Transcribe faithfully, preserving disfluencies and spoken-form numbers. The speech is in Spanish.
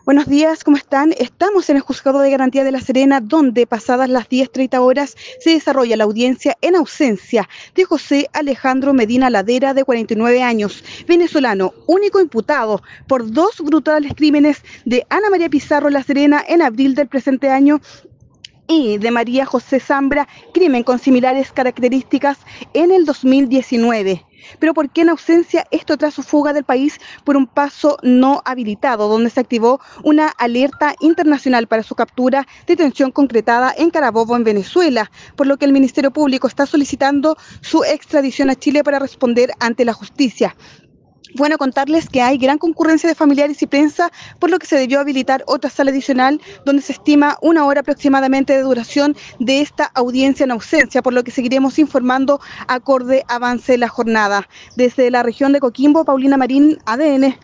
Buenos días, ¿cómo están? Estamos en el Juzgado de Garantía de La Serena, donde pasadas las diez treinta horas se desarrolla la audiencia en ausencia de José Alejandro Medina Ladera, de cuarenta y nueve años, venezolano, único imputado por dos brutales crímenes de Ana María Pizarro La Serena en abril del presente año y de María José Zambra, crimen con similares características, en el dos mil diecinueve. Pero ¿por qué en ausencia? Esto tras su fuga del país por un paso no habilitado, donde se activó una alerta internacional para su captura, detención concretada en Carabobo, en Venezuela, por lo que el Ministerio Público está solicitando su extradición a Chile para responder ante la justicia. Bueno, contarles que hay gran concurrencia de familiares y prensa, por lo que se debió habilitar otra sala adicional donde se estima una hora aproximadamente de duración de esta audiencia en ausencia, por lo que seguiremos informando acorde avance la jornada. Desde la región de Coquimbo, Paulina Marín, A D N.